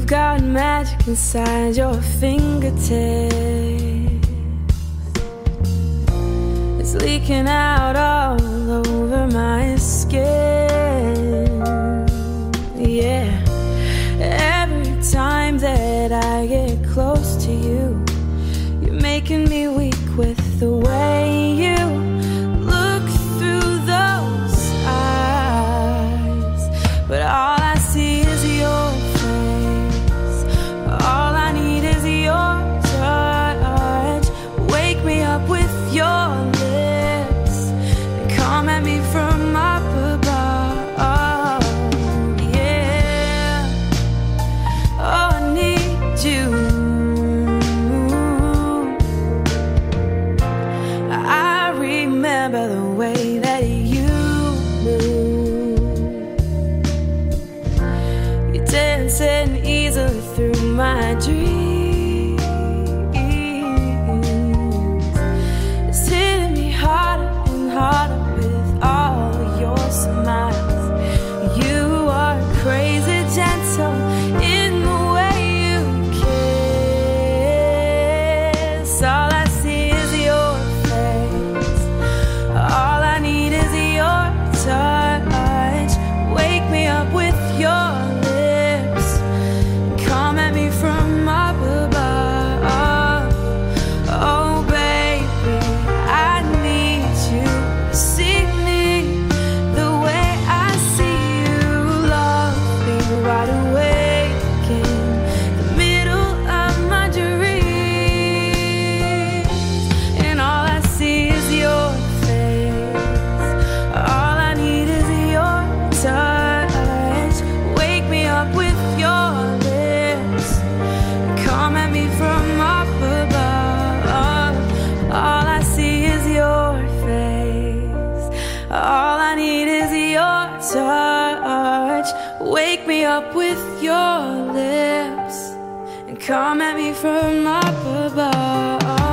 You've got magic inside your fingertips. It's leaking out all over my skin. Yeah. Every time that I get close to you, you're making me weak with the way you look through those eyes. But all I see is your face. All I need is your touch. Wake me up with your lips and come at me from up above. Yeah. Oh, I need you. I remember the way that you move. You're dancing easily through my dreams. It's hitting me harder and harder with all your smiles. You are crazy gentle in the way you kiss. All I see is your face. All I need is your touch. Wake me up with your lips. Come at me from up above. Oh, baby, I need you to see me the way I see you. Love me wide awake in the middle of my dreams. And all I see is your face. All I need is your touch. Wake me up with your lips. Come at me from up above. All I see is your face. All I need is your touch. Wake me up with your lips and come at me from up above.